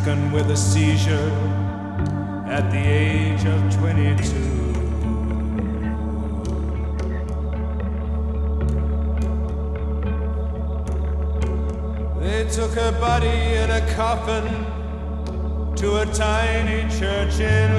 stricken with a seizure at the age of 22. They took her body in a coffin to a tiny church in